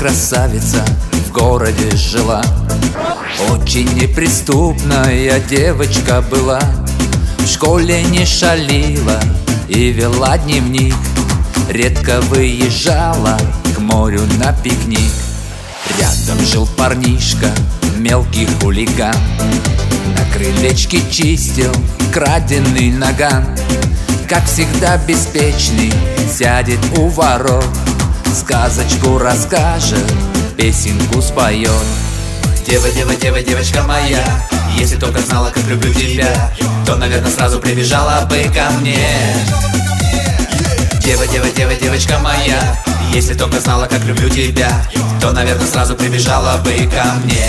красавица в городе жила. Очень неприступная девочка была. В школе не шалила и вела дневник. Редко выезжала к морю на пикник. Рядом жил парнишка, мелкий хулиган. На крылечке чистил краденый наган. Как всегда беспечный, сядет у ворот, сказочку расскажет, песенку споет. Дева, дева, дева, девочка моя, если только знала, как люблю тебя, то, наверное, сразу прибежала бы ко мне. Дева, дева, дева, девочка моя, если только знала, как люблю тебя, то, наверное, сразу прибежала бы ко мне.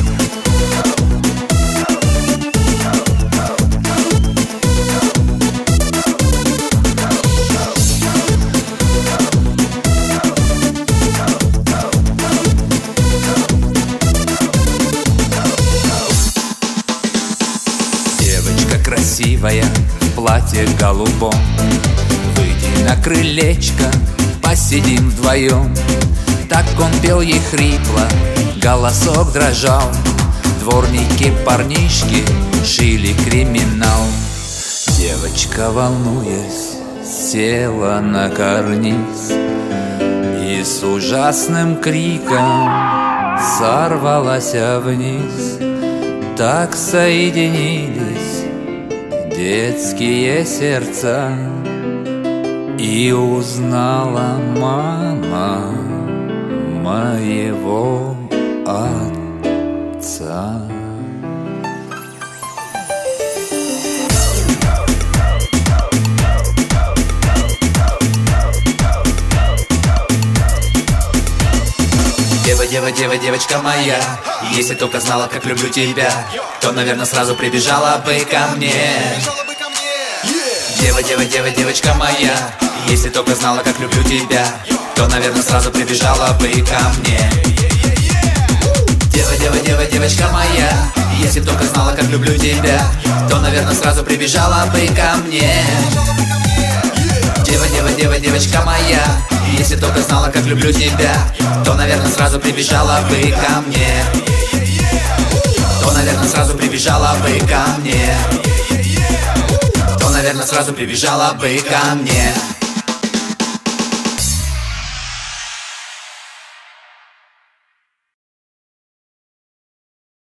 Красивая в платье голубом, выйди на крылечко, посидим вдвоем. Так он пел ей хрипло, голосок дрожал. Дворники парнишки шили криминал. Девочка, волнуясь, села на карниз и с ужасным криком сорвалась вниз. Так соединились детские сердца, и узнала мама моего отца. Дева, дева, дева, девочка моя, если только знала, как люблю тебя, то, наверное, сразу прибежала бы ко мне. Дева, дева, дева, девочка моя, если только знала, как люблю тебя, то, наверное, сразу прибежала бы ко мне. Дева, дева, дева, девочка моя, если только знала, как люблю тебя, то, наверное, сразу прибежала бы ко мне. Дева, дева, дева, девочка моя, если только знала, как люблю тебя, то, наверное, сразу прибежала бы ко мне. То, наверное, сразу прибежала бы ко мне. То, наверное, сразу прибежала бы ко мне.